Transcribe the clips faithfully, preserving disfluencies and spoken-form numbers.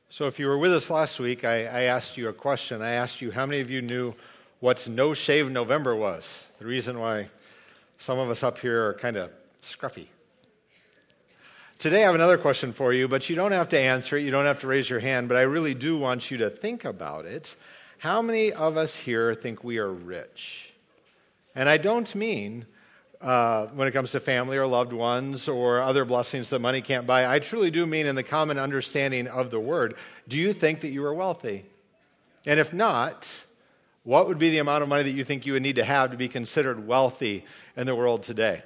So if you were with us last week, I, I asked you a question. I asked you how many of you knew what No Shave November was? The reason why some of us up here are kind of scruffy. Today I have another question for you, but you don't have to answer it. You don't have to raise your hand, but I really do want you to think about it. How many of us here think we are rich? And I don't mean uh, when it comes to family or loved ones or other blessings that money can't buy. I truly do mean in the common understanding of the word. Do you think that you are wealthy? And if not, what would be the amount of money that you think you would need to have to be considered wealthy in the world today?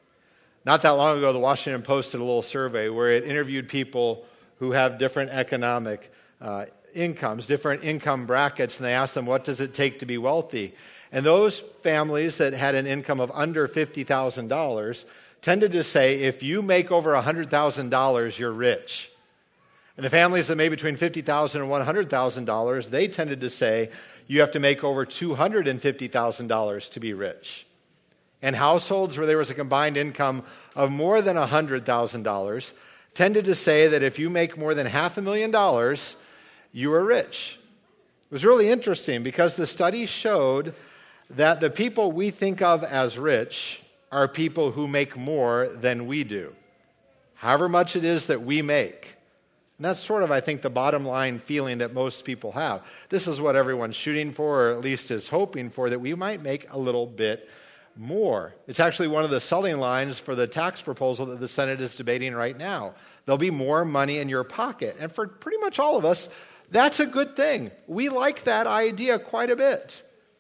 Not that long ago, the Washington Post did a little survey where it interviewed people who have different economic uh, incomes, different income brackets, and they asked them, what does it take to be wealthy? And those families that had an income of under fifty thousand dollars tended to say, if you make over one hundred thousand dollars, you're rich. And the families that made between fifty thousand dollars and one hundred thousand dollars, they tended to say, you have to make over two hundred fifty thousand dollars to be rich. And households where there was a combined income of more than one hundred thousand dollars tended to say that if you make more than half a million dollars, you are rich. It was really interesting because the study showed that the people we think of as rich are people who make more than we do, however much it is that we make. And that's sort of, I think, the bottom line feeling that most people have. This is what everyone's shooting for, or at least is hoping for, that we might make a little bit more. It's actually one of the selling lines for the tax proposal that the Senate is debating right now. There'll be more money in your pocket. And for pretty much all of us, that's a good thing. We like that idea quite a bit.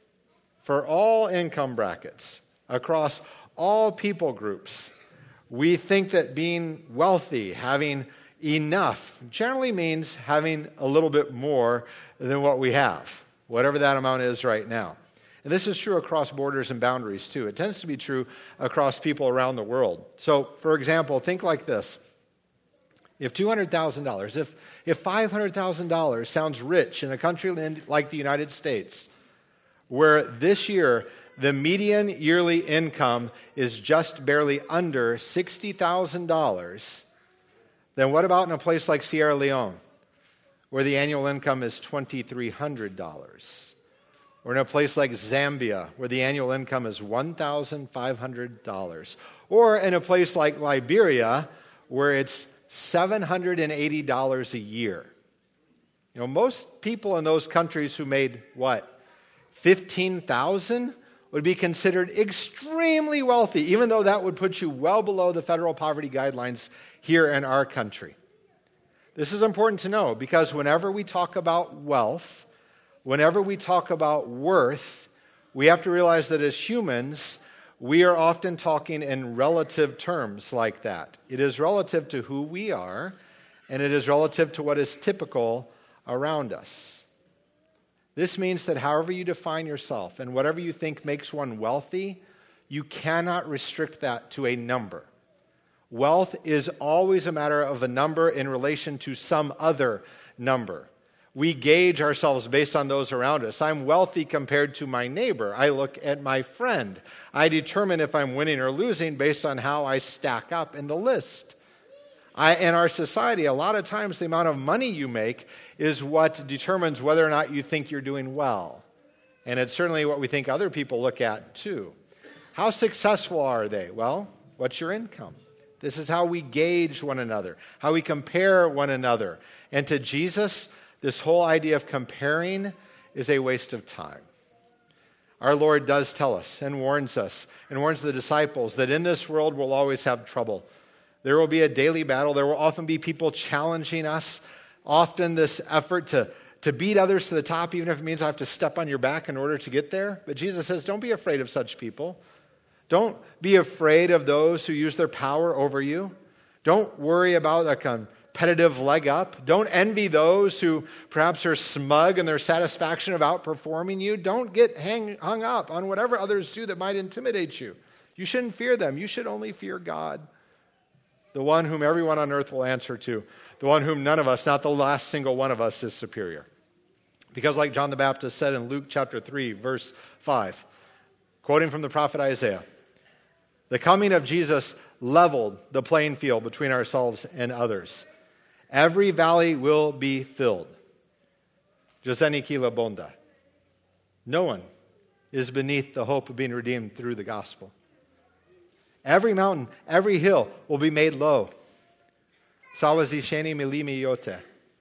For all income brackets, across all people groups, we think that being wealthy, having enough, generally means having a little bit more than what we have, whatever that amount is right now. And this is true across borders and boundaries, too. It tends to be true across people around the world. So, for example, think like this. If two hundred thousand dollars, if, if five hundred thousand dollars sounds rich in a country like the United States, where this year the median yearly income is just barely under sixty thousand dollars, then what about in a place like Sierra Leone, where the annual income is two thousand three hundred dollars? Or in a place like Zambia, where the annual income is one thousand five hundred dollars? Or in a place like Liberia, where it's seven hundred eighty dollars a year? You know, most people in those countries who made what? fifteen thousand dollars would be considered extremely wealthy, even though that would put you well below the federal poverty guidelines here in our country. This is important to know because whenever we talk about wealth, whenever we talk about worth, we have to realize that as humans, we are often talking in relative terms like that. It is relative to who we are, and it is relative to what is typical around us. This means that however you define yourself and whatever you think makes one wealthy, you cannot restrict that to a number. Wealth is always a matter of a number in relation to some other number. We gauge ourselves based on those around us. I'm wealthy compared to my neighbor. I look at my friend. I determine if I'm winning or losing based on how I stack up in the list. I, in our society, a lot of times the amount of money you make is what determines whether or not you think you're doing well. And it's certainly what we think other people look at too. How successful are they? Well, what's your income? This is how we gauge one another, how we compare one another. And to Jesus, this whole idea of comparing is a waste of time. Our Lord does tell us and warns us and warns the disciples that in this world we'll always have trouble. There will be a daily battle. There will often be people challenging us. Often this effort to, to beat others to the top, even if it means I have to step on your back in order to get there. But Jesus says, don't be afraid of such people. Don't be afraid of those who use their power over you. Don't worry about a competitive leg up. Don't envy those who perhaps are smug in their satisfaction of outperforming you. Don't get hang, hung up on whatever others do that might intimidate you. You shouldn't fear them. You should only fear God, the one whom everyone on earth will answer to, the one whom none of us, not the last single one of us, is superior. Because like John the Baptist said in Luke chapter three, verse five, quoting from the prophet Isaiah, the coming of Jesus leveled the playing field between ourselves and others. Every valley will be filled. Joseni kila bonda. No one is beneath the hope of being redeemed through the gospel. Every mountain, every hill will be made low. Sawazisheni milimi yote.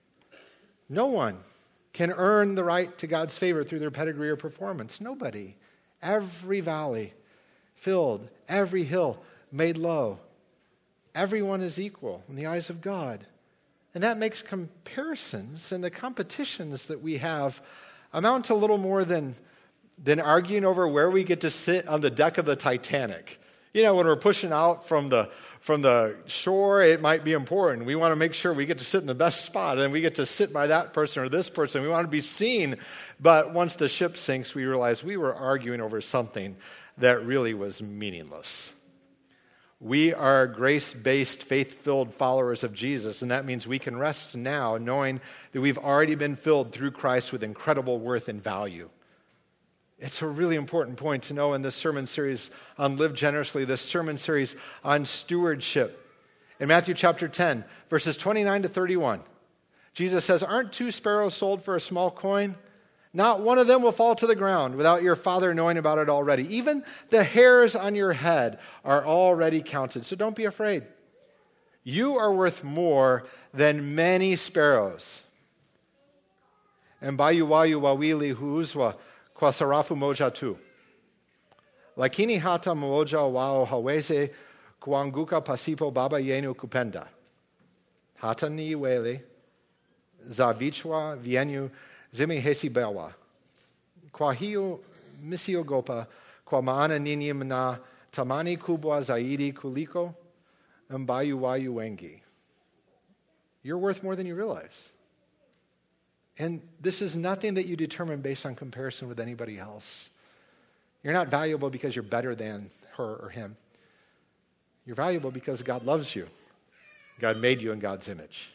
No one can earn the right to God's favor through their pedigree or performance. Nobody. Every valley filled, every hill made low. Everyone is equal in the eyes of God. And that makes comparisons and the competitions that we have amount to little more than, than arguing over where we get to sit on the deck of the Titanic. You know, when we're pushing out from the from the shore, it might be important. We want to make sure we get to sit in the best spot, and we get to sit by that person or this person. We want to be seen. But once the ship sinks, we realize we were arguing over something that really was meaningless. We are grace-based, faith-filled followers of Jesus, and that means we can rest now knowing that we've already been filled through Christ with incredible worth and value. It's a really important point to know in this sermon series on Live Generously, this sermon series on stewardship. In Matthew chapter ten, verses twenty-nine to thirty-one, Jesus says, "Aren't two sparrows sold for a small coin? Not one of them will fall to the ground without your Father knowing about it already. Even the hairs on your head are already counted, so don't be afraid. You are worth more than many sparrows." And bayu wayu wawili huuzwa kwa sarafu moja tu. Lakini hata mmoja wao hawezi kuanguka pasipo Baba yenu kupenda. Hata ni wele za vichwa vyenu zimehesibiwa. Kwa hiyo msiogopa, kwa maana ninyi mna thamani kubwa zaidi kuliko mbayu wayu wengi. You're worth more than you realize. And this is nothing that you determine based on comparison with anybody else. You're not valuable because you're better than her or him. You're valuable because God loves you. God made you in God's image.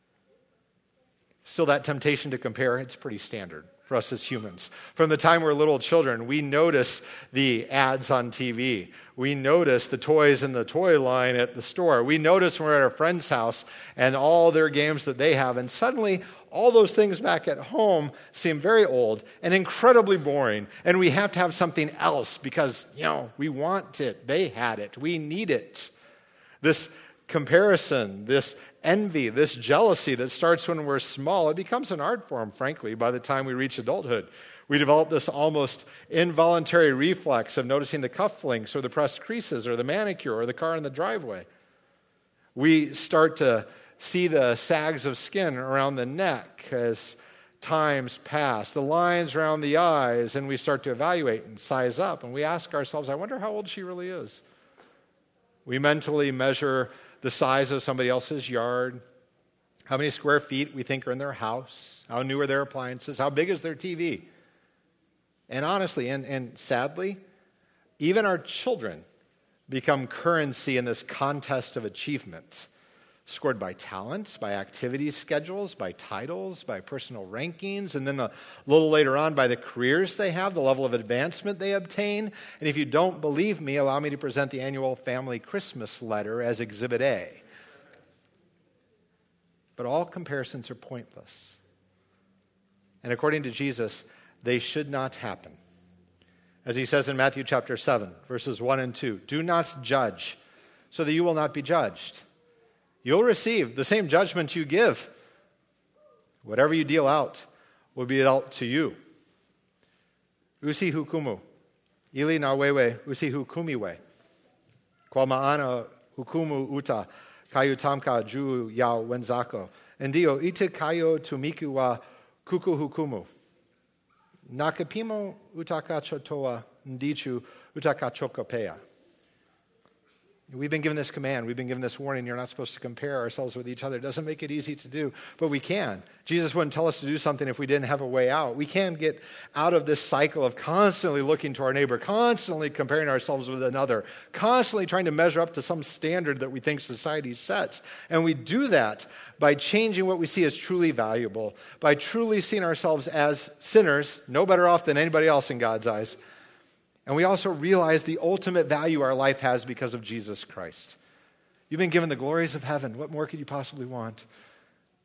Still, that temptation to compare, it's pretty standard for us as humans. From the time we're little children, we notice the ads on T V. We notice the toys in the toy line at the store. We notice when we're at our friend's house and all their games that they have. And suddenly, all those things back at home seem very old and incredibly boring. And we have to have something else because, you know, we want it. They had it. We need it. This comparison, this envy, this jealousy that starts when we're small, it becomes an art form, frankly, by the time we reach adulthood. We develop this almost involuntary reflex of noticing the cufflinks or the pressed creases or the manicure or the car in the driveway. We start to see the sags of skin around the neck as times pass, the lines around the eyes, and we start to evaluate and size up. And we ask ourselves, I wonder how old she really is. We mentally measure the size of somebody else's yard, how many square feet we think are in their house, how new are their appliances, how big is their T V. And honestly, and, and sadly, even our children become currency in this contest of achievement, scored by talents, by activity schedules, by titles, by personal rankings, and then a little later on by the careers they have, the level of advancement they obtain. And if you don't believe me, allow me to present the annual family Christmas letter as Exhibit A. But all comparisons are pointless. And according to Jesus, they should not happen. As he says in Matthew chapter seven, verses one and two, "Do not judge, so that you will not be judged. You'll receive the same judgment you give. Whatever you deal out will be dealt to you. Usi hukumu, ili na wewe usi hukumiwe. Kwa maana hukumu uta kayutamka juu ya wenzako. Ndio itakayo tumikiwa kukuhukumu. Na kipimo utakachotoa ndicho utakachokopea." We've been given this command. We've been given this warning. You're not supposed to compare ourselves with each other. It doesn't make it easy to do, but we can. Jesus wouldn't tell us to do something if we didn't have a way out. We can get out of this cycle of constantly looking to our neighbor, constantly comparing ourselves with another, constantly trying to measure up to some standard that we think society sets. And we do that by changing what we see as truly valuable, by truly seeing ourselves as sinners, no better off than anybody else in God's eyes. And we also realize the ultimate value our life has because of Jesus Christ. You've been given the glories of heaven. What more could you possibly want?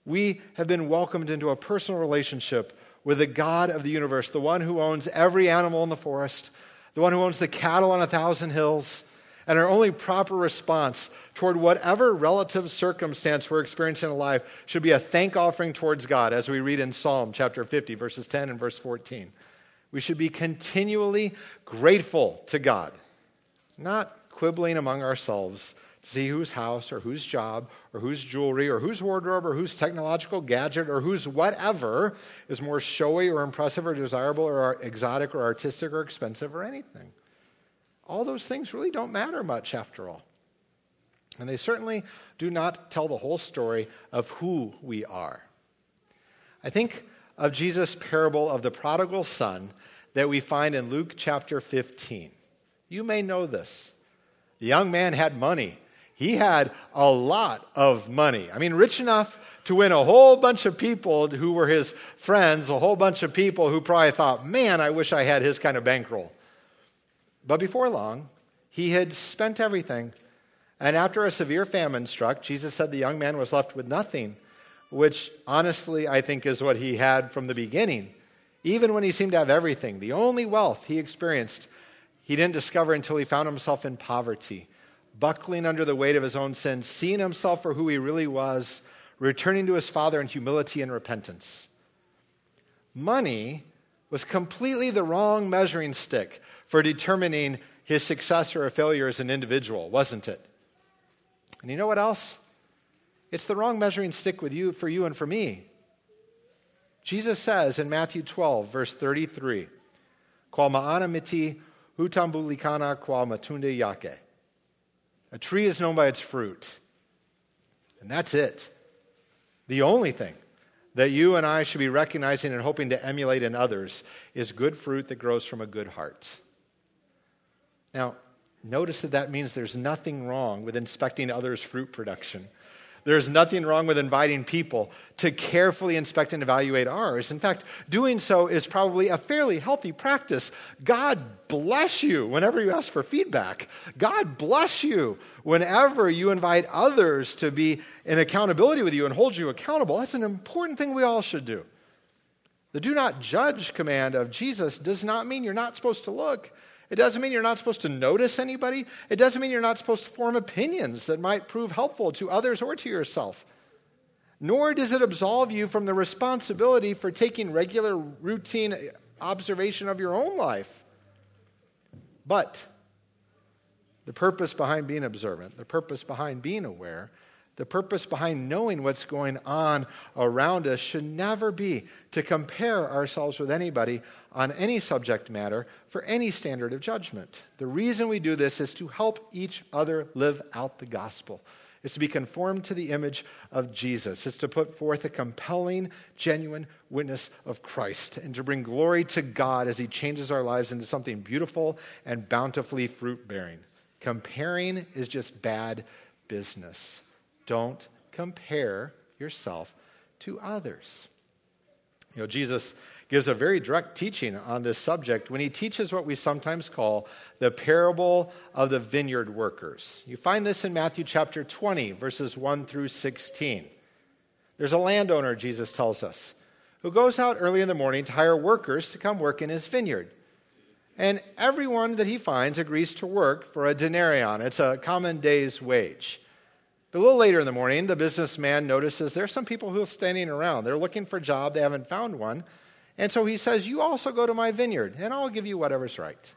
We have been welcomed into a personal relationship with the God of the universe, the one who owns every animal in the forest, the one who owns the cattle on a thousand hills, and our only proper response toward whatever relative circumstance we're experiencing in life should be a thank offering towards God, as we read in Psalm chapter fifty, verses ten and verse fourteen. We should be continually grateful to God, not quibbling among ourselves to see whose house or whose job or whose jewelry or whose wardrobe or whose technological gadget or whose whatever is more showy or impressive or desirable or exotic or artistic or expensive or anything. All those things really don't matter much after all. And they certainly do not tell the whole story of who we are. I think of Jesus' parable of the prodigal son that we find in Luke chapter fifteen. You may know this. The young man had money. He had a lot of money. I mean, rich enough to win a whole bunch of people who were his friends, a whole bunch of people who probably thought, man, I wish I had his kind of bankroll. But before long, he had spent everything. And after a severe famine struck, Jesus said the young man was left with nothing, which honestly I think is what he had from the beginning. Even when he seemed to have everything, the only wealth he experienced, he didn't discover until he found himself in poverty, buckling under the weight of his own sins, seeing himself for who he really was, returning to his Father in humility and repentance. Money was completely the wrong measuring stick for determining his success or failure as an individual, wasn't it? And you know what else? It's the wrong measuring stick with you, for you and for me. Jesus says in Matthew twelve, verse thirty-three, "Qual ma'ana miti hutambulikana qual matunde yake." A tree is known by its fruit. And that's it. The only thing that you and I should be recognizing and hoping to emulate in others is good fruit that grows from a good heart. Now, notice that that means there's nothing wrong with inspecting others' fruit production. There's nothing wrong with inviting people to carefully inspect and evaluate ours. In fact, doing so is probably a fairly healthy practice. God bless you whenever you ask for feedback. God bless you whenever you invite others to be in accountability with you and hold you accountable. That's an important thing we all should do. The do not judge command of Jesus does not mean you're not supposed to look. It doesn't mean you're not supposed to notice anybody. It doesn't mean you're not supposed to form opinions that might prove helpful to others or to yourself. Nor does it absolve you from the responsibility for taking regular, routine observation of your own life. But the purpose behind being observant, the purpose behind being aware, the purpose behind knowing what's going on around us should never be to compare ourselves with anybody on any subject matter for any standard of judgment. The reason we do this is to help each other live out the gospel. It's to be conformed to the image of Jesus. It's to put forth a compelling, genuine witness of Christ and to bring glory to God as he changes our lives into something beautiful and bountifully fruit-bearing. Comparing is just bad business. Don't compare yourself to others. You know, Jesus gives a very direct teaching on this subject when he teaches what we sometimes call the parable of the vineyard workers. You find this in Matthew chapter twenty, verses one through sixteen. There's a landowner, Jesus tells us, who goes out early in the morning to hire workers to come work in his vineyard. And everyone that he finds agrees to work for a denarion. It's a common day's wage. A little later in the morning, the businessman notices there are some people who are standing around. They're looking for a job. They haven't found one. And so he says, you also go to my vineyard, and I'll give you whatever's right.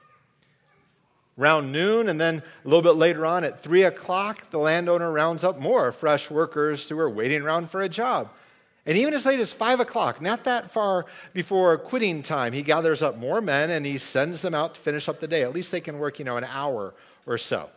Around noon, and then a little bit later on at three o'clock, the landowner rounds up more fresh workers who are waiting around for a job. And even as late as five o'clock, not that far before quitting time, he gathers up more men, and he sends them out to finish up the day. At least they can work, you know, an hour or so.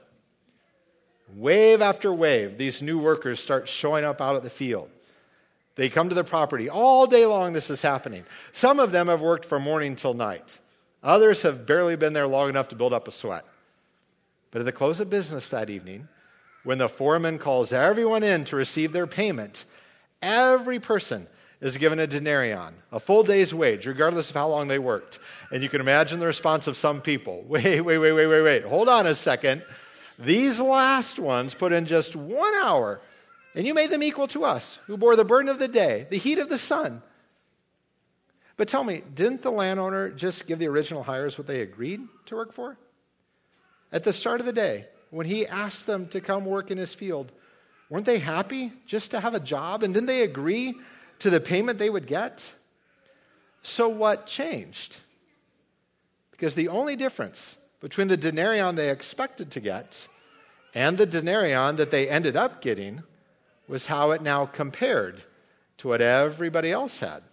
Wave after wave, these new workers start showing up out at the field. They come to the property. All day long this is happening. Some of them have worked from morning till night. Others have barely been there long enough to build up a sweat. But at the close of business that evening, when the foreman calls everyone in to receive their payment, every person is given a denarion, a full day's wage, regardless of how long they worked. And you can imagine the response of some people. Wait, wait, wait, wait, wait, wait. Hold on a second. These last ones put in just one hour, And you made them equal to us, who bore the burden of the day, the heat of the sun. But tell me, didn't the landowner just give the original hires what they agreed to work for? At the start of the day, when he asked them to come work in his field, weren't they happy just to have a job? And didn't they agree to the payment they would get? So what changed? Because the only difference between the denarion they expected to get and the denarion that they ended up getting was how it now compared to what everybody else had.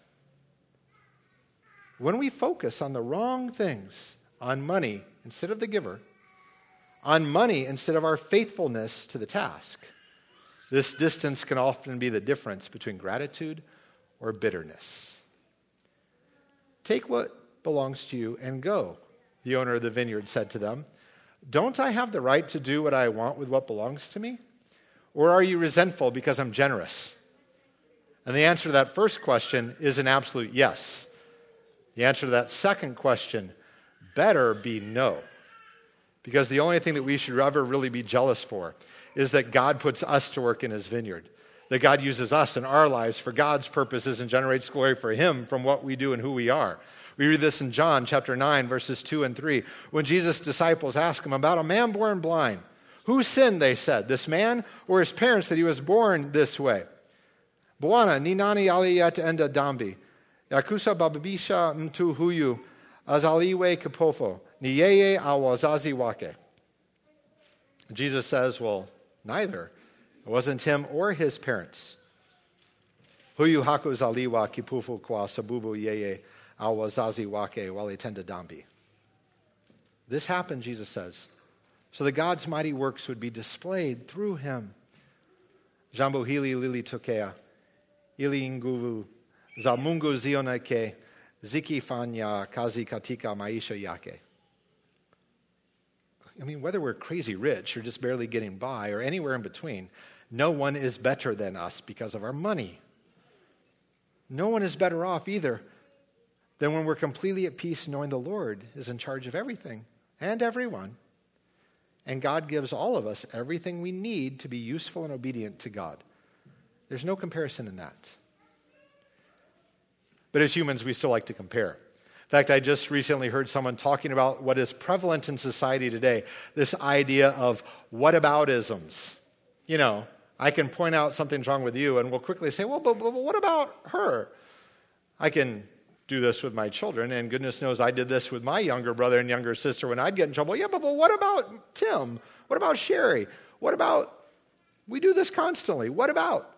When we focus on the wrong things, on money instead of the giver, on money instead of our faithfulness to the task, this distance can often be the difference between gratitude or bitterness. Take what belongs to you and go, the owner of the vineyard said to them. Don't I have the right to do what I want with what belongs to me? Or are you resentful because I'm generous? And the answer to that first question is an absolute yes. The answer to that second question better be no. Because the only thing that we should ever really be jealous for is that God puts us to work in his vineyard. That God uses us in our lives for God's purposes and generates glory for him from what we do and who we are. We read this in John chapter nine, verses two and three. When Jesus' disciples ask him about a man born blind. Who sinned, they said, this man or his parents that he was born this way? Bwana ni nani aliyet enda dambi. Yakusa babisha mtu huyu azaliwe kapofo. Ni yeye awazazi wake. Jesus says, well, neither. It wasn't him or his parents. Huyu haku zaliwa kipufu kwa sabubu yeye awazazi wake walitenda dambi. This happened, Jesus says, so that God's mighty works would be displayed through him. Jambo hili lili tokea, ili nguvu za Mungu zioneke, zikifanya kazi katika maisha yake. I mean, whether we're crazy rich or just barely getting by or anywhere in between, no one is better than us because of our money. No one is better off either than when we're completely at peace knowing the Lord is in charge of everything and everyone. And God gives all of us everything we need to be useful and obedient to God. There's no comparison in that. But as humans, we still like to compare. In fact, I just recently heard someone talking about what is prevalent in society today, this idea of whataboutisms. You know, I can point out something's wrong with you, and we'll quickly say, well, but, but what about her? I can do this with my children, and goodness knows I did this with my younger brother and younger sister when I'd get in trouble. Yeah, but, but what about Tim? What about Sherry? What about, we do this constantly. What about?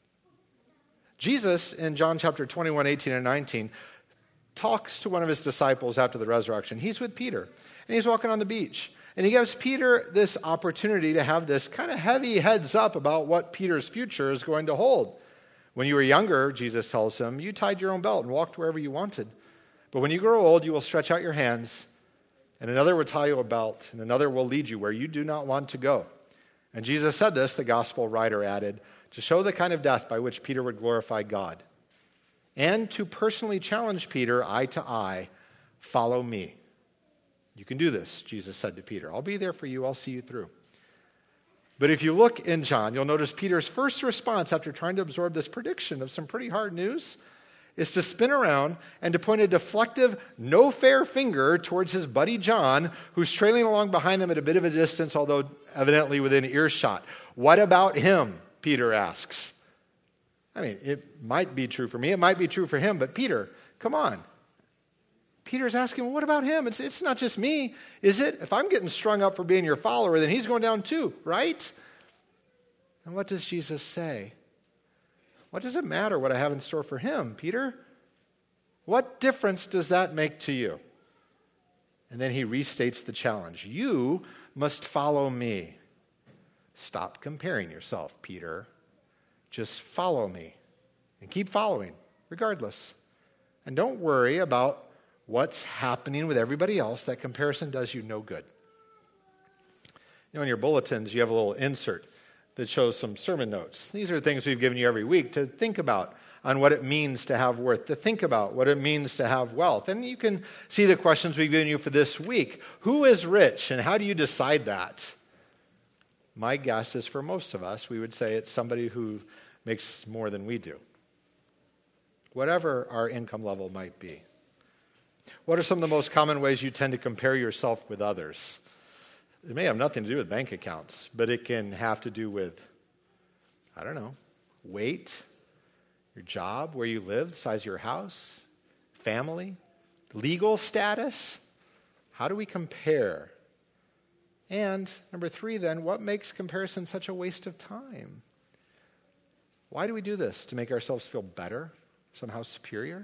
Jesus, in John chapter twenty-one, eighteen and nineteen, talks to one of his disciples after the resurrection. He's with Peter, and he's walking on the beach. And he gives Peter this opportunity to have this kind of heavy heads up about what Peter's future is going to hold. When you were younger, Jesus tells him, you tied your own belt and walked wherever you wanted. But when you grow old, you will stretch out your hands, and another will tie you a belt, and another will lead you where you do not want to go. And Jesus said this, the gospel writer added, to show the kind of death by which Peter would glorify God. And to personally challenge Peter eye to eye, follow me. You can do this, Jesus said to Peter. I'll be there for you. I'll see you through. But if you look in John, you'll notice Peter's first response after trying to absorb this prediction of some pretty hard news is to spin around and to point a deflective, no fair finger towards his buddy John, who's trailing along behind them at a bit of a distance, although evidently within earshot. What about him? Peter asks. I mean, it might be true for me. It might be true for him, but Peter, come on. Peter's asking, well, what about him? It's, it's not just me, is it? If I'm getting strung up for being your follower, then he's going down too, right? And what does Jesus say? What does it matter what I have in store for him, Peter? What difference does that make to you? And then he restates the challenge. You must follow me. Stop comparing yourself, Peter. Just follow me. And keep following, regardless. And don't worry about what's happening with everybody else. That comparison does you no good. You know, in your bulletins, you have a little insert that shows some sermon notes. These are things we've given you every week to think about on what it means to have worth, to think about what it means to have wealth. And you can see the questions we've given you for this week. Who is rich, and how do you decide that? my guess is for most of us, we would say it's somebody who makes more than we do, whatever our income level might be. What are some of the most common ways you tend to compare yourself with others? It may have nothing to do with bank accounts, but it can have to do with, I don't know, weight, your job, where you live, the size of your house, family, legal status. How do we compare? And number three, then, what makes comparison such a waste of time? Why do we do this? To make ourselves feel better, somehow superior?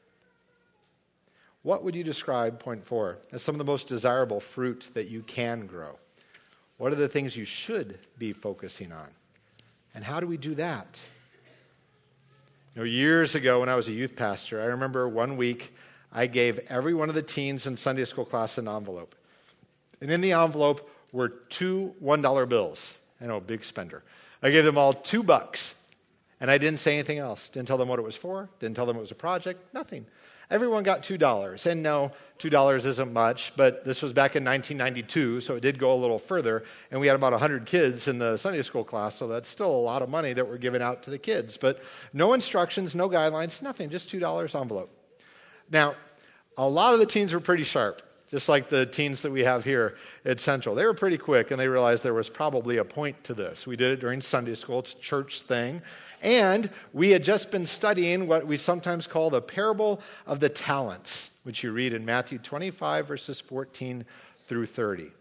What would you describe, point four, as some of the most desirable fruit that you can grow? What are the things you should be focusing on? And how do we do that? You know, years ago when I was a youth pastor, I remember one week I gave every one of the teens in Sunday school class an envelope. And in the envelope were two one dollar bills. I know, big spender. I gave them all two bucks. And I didn't say anything else. Didn't tell them what it was for. Didn't tell them it was a project. Nothing. Everyone got two dollars. And no, two dollars isn't much, but this was back in nineteen ninety-two, so it did go a little further. And we had about one hundred kids in the Sunday school class, so that's still a lot of money that we're giving out to the kids. But no instructions, no guidelines, nothing, just two dollars envelope. Now, a lot of the teens were pretty sharp, just like the teens that we have here at Central. They were pretty quick, and they realized there was probably a point to this. We did it during Sunday school. It's a church thing. And we had just been studying what we sometimes call the parable of the talents, which you read in Matthew twenty-five, verses fourteen through thirty.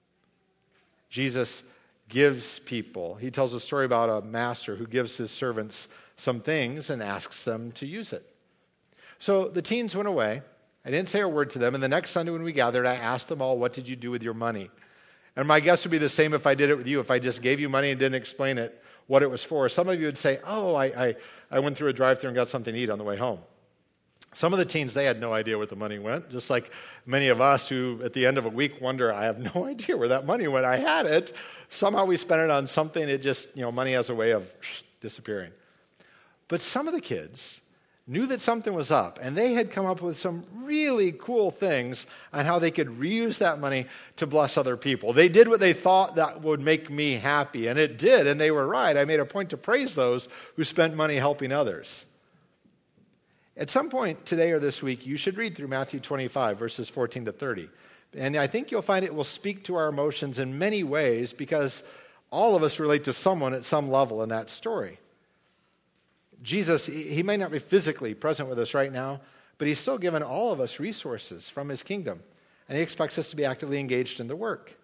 Jesus gives people, he tells a story about a master who gives his servants some things and asks them to use it. So the teens went away. I didn't say a word to them. And the next Sunday when we gathered, I asked them all, what did you do with your money? And my guess would be the same if I did it with you. If I just gave you money and didn't explain it, what it was for. Some of you would say, oh, I, I, I went through a drive-thru and got something to eat on the way home. Some of the teens, they had no idea where the money went, just like many of us who at the end of a week wonder, I have no idea where that money went. I had it. Somehow we spent it on something. It just, you know, money has a way of disappearing. But some of the kids knew that something was up, and they had come up with some really cool things on how they could reuse that money to bless other people. They did what they thought that would make me happy, and it did, and they were right. I made a point to praise those who spent money helping others. At some point today or this week, you should read through Matthew twenty-five, verses fourteen to thirty. And I think you'll find it will speak to our emotions in many ways because all of us relate to someone at some level in that story. Jesus, he may not be physically present with us right now, but he's still given all of us resources from his kingdom, and he expects us to be actively engaged in the work.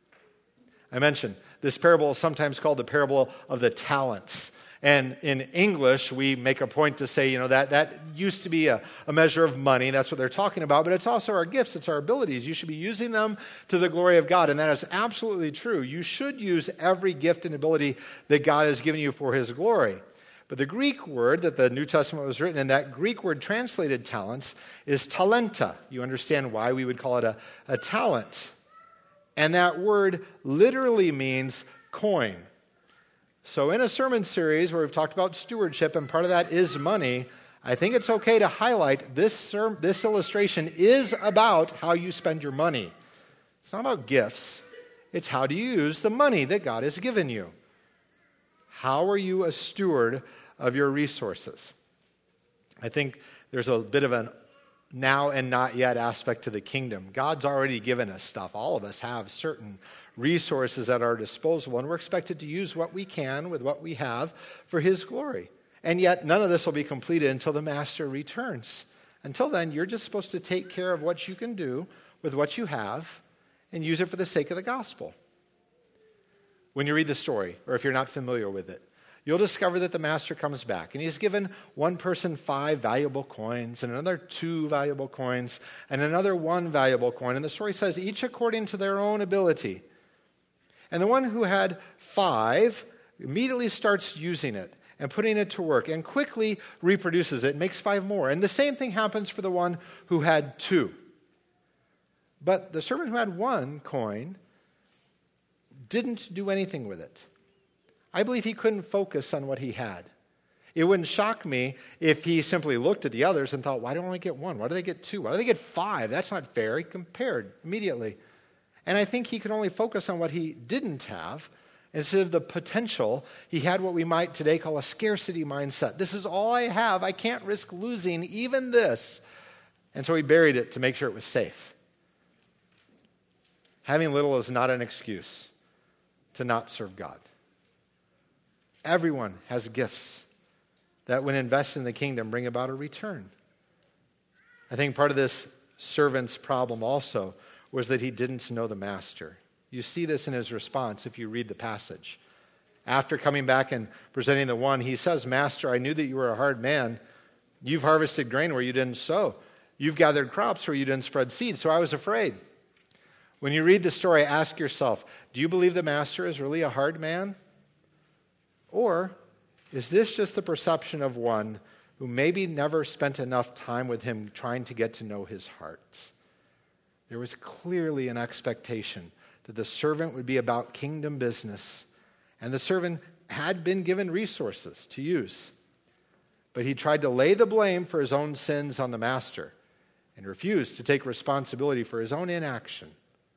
I mentioned this parable is sometimes called the parable of the talents. And in English, we make a point to say, you know, that, that used to be a, a measure of money. That's what they're talking about. But it's also our gifts. It's our abilities. You should be using them to the glory of God. And that is absolutely true. You should use every gift and ability that God has given you for his glory. But the Greek word that the New Testament was written in, that Greek word translated talents, is talenta. You understand why we would call it a, a talent. And that word literally means coin. So in a sermon series where we've talked about stewardship, and part of that is money, I think it's okay to highlight this, ser- this illustration is about how you spend your money. It's not about gifts. It's how to use the money that God has given you. How are you a steward of your resources? I think there's a bit of an now and not yet aspect to the kingdom. God's already given us stuff. All of us have certain resources at our disposal, and we're expected to use what we can with what we have for his glory. And yet, none of this will be completed until the master returns. Until then, you're just supposed to take care of what you can do with what you have and use it for the sake of the gospel. When you read the story, or if you're not familiar with it, you'll discover that the master comes back, and he's given one person five valuable coins, and another two valuable coins, and another one valuable coin. And the story says, each according to their own ability. And the one who had five immediately starts using it and putting it to work, and quickly reproduces it, makes five more. And the same thing happens for the one who had two. But the servant who had one coin didn't do anything with it. I believe he couldn't focus on what he had. It wouldn't shock me if he simply looked at the others and thought, why don't I get one? Why do they get two? Why do they get five? That's not fair. He compared immediately. And I think he could only focus on what he didn't have Instead of the potential, he had what we might today call a scarcity mindset. This is all I have. I can't risk losing even this. And so he buried it to make sure it was safe. Having little is not an excuse to not serve God. Everyone has gifts that, when invested in the kingdom, bring about a return. I think part of this servant's problem also was that he didn't know the master. You see this in his response if you read the passage. After coming back and presenting the one, he says, "Master, I knew that you were a hard man. You've harvested grain where you didn't sow. You've gathered crops where you didn't spread seed, so I was afraid." When you read the story, ask yourself, do you believe the master is really a hard man? Or is this just the perception of one who maybe never spent enough time with him trying to get to know his heart? There was clearly an expectation that the servant would be about kingdom business, and the servant had been given resources to use. But he tried to lay the blame for his own sins on the master and refused to take responsibility for his own inaction.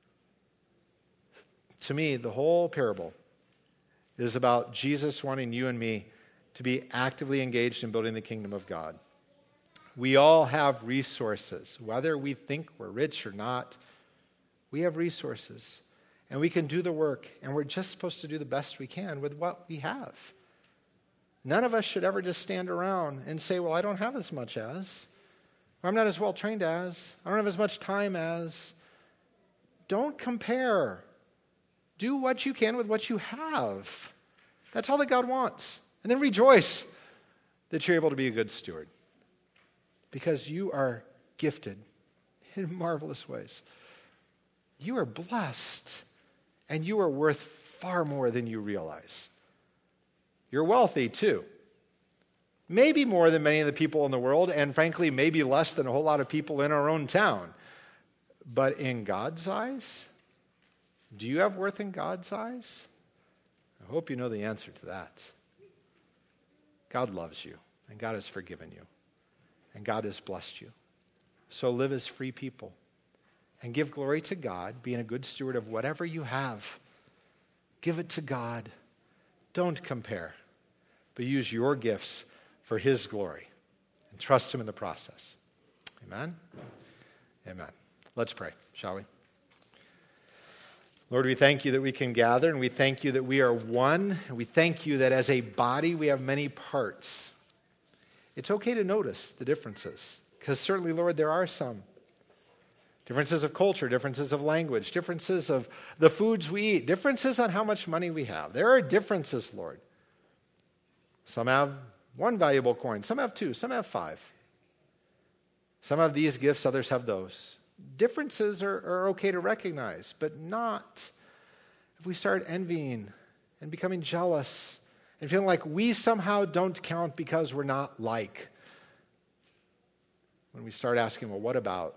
To me, the whole parable is about Jesus wanting you and me to be actively engaged in building the kingdom of God. We all have resources. Whether we think we're rich or not, we have resources. And we can do the work, and we're just supposed to do the best we can with what we have. None of us should ever just stand around and say, well, I don't have as much as, or I'm not as well trained as, I don't have as much time as. Don't compare. Do what you can with what you have. That's all that God wants. And then rejoice that you're able to be a good steward, because you are gifted in marvelous ways. You are blessed, and you are worth far more than you realize. You're wealthy too. Maybe more than many of the people in the world, and frankly, maybe less than a whole lot of people in our own town. But in God's eyes, do you have worth in God's eyes? I hope you know the answer to that. God loves you, and God has forgiven you, and God has blessed you. So live as free people and give glory to God, being a good steward of whatever you have. Give it to God. Don't compare, but use your gifts for His glory and trust Him in the process. Amen? Amen. Let's pray, shall we? Lord, we thank you that we can gather, and we thank you that we are one, and we thank you that as a body we have many parts. It's okay to notice the differences, because certainly, Lord, there are some. Differences of culture, differences of language, differences of the foods we eat, differences on how much money we have. There are differences, Lord. Some have one valuable coin, some have two, some have five. Some have these gifts, others have those. Differences are, are okay to recognize, but not if we start envying and becoming jealous and feeling like we somehow don't count because we're not like. When we start asking, well, what about?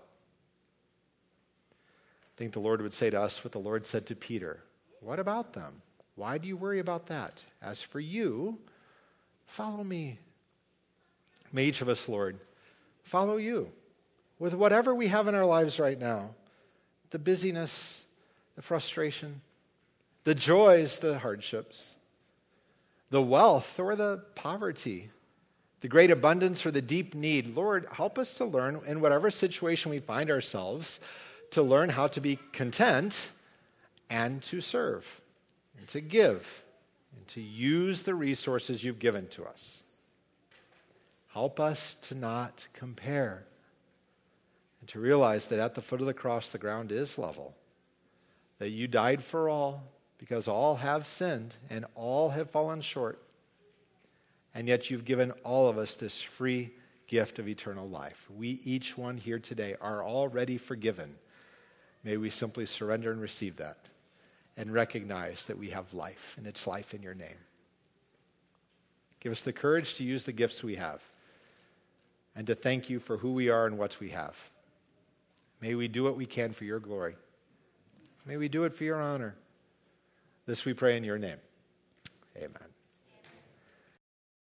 I think the Lord would say to us what the Lord said to Peter. What about them? Why do you worry about that? As for you, follow me. May each of us, Lord, follow you with whatever we have in our lives right now. The busyness, the frustration, the joys, the hardships, the wealth or the poverty, the great abundance or the deep need. Lord, help us to learn in whatever situation we find ourselves to learn how to be content and to serve and to give and to use the resources you've given to us. Help us to not compare and to realize that at the foot of the cross, the ground is level, that you died for all because all have sinned and all have fallen short, and yet you've given all of us this free gift of eternal life. We, each one here today, are already forgiven. May we simply surrender and receive that and recognize that we have life, and it's life in your name. Give us the courage to use the gifts we have and to thank you for who we are and what we have. May we do what we can for your glory. May we do it for your honor. This we pray in your name. Amen.